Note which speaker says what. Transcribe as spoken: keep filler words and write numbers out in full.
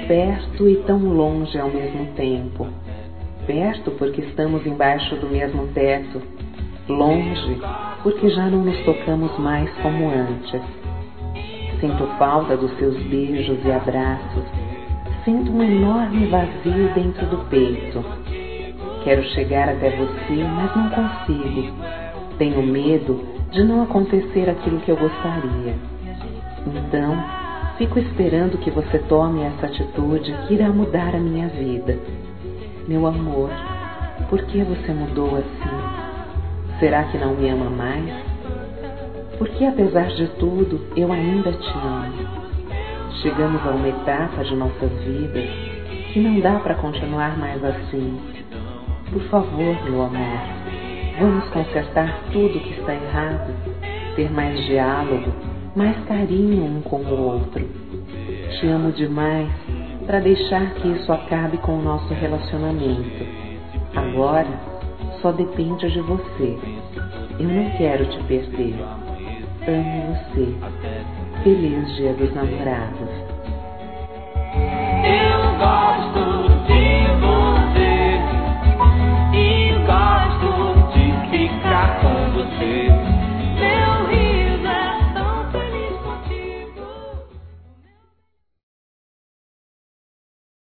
Speaker 1: perto e tão longe ao mesmo tempo. Perto porque estamos embaixo do mesmo teto. Longe porque já não nos tocamos mais como antes. Sinto falta dos seus beijos e abraços. Sinto um enorme vazio dentro do peito. Quero chegar até você, mas não consigo. Tenho medo de não acontecer aquilo que eu gostaria. Então, fico esperando que você tome essa atitude que irá mudar a minha vida. Meu amor, por que você mudou assim? Será que não me ama mais? Porque, apesar de tudo, eu ainda te amo. Chegamos a uma etapa de nossas vidas que não dá para continuar mais assim. Por favor, meu amor, vamos consertar tudo que está errado, ter mais diálogo, mais carinho um com o outro. Te amo demais para deixar que isso acabe com o nosso relacionamento. Agora, só depende de você. Eu não quero te perder. Amo você. Feliz Dia dos Namorados.